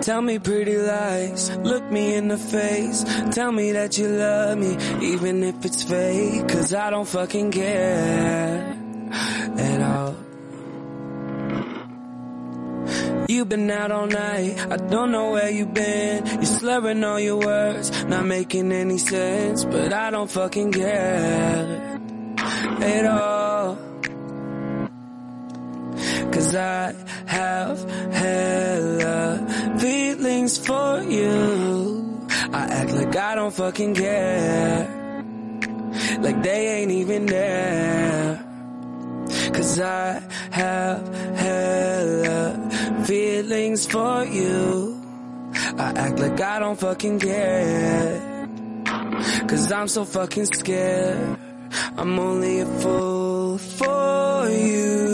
Tell me pretty lies, look me in the face. Tell me that you love me, even if it's fake. Cause I don't fucking care at all. You've been out all night, I don't know where you've been. You're slurring all your words, not making any sense. But I don't fucking care at all. Cause I have hella feelings for you. I act like I don't fucking care, like they ain't even there. Cause I have hella feelings for you. I act like I don't fucking care, cause I'm so fucking scared. I'm only a fool for you.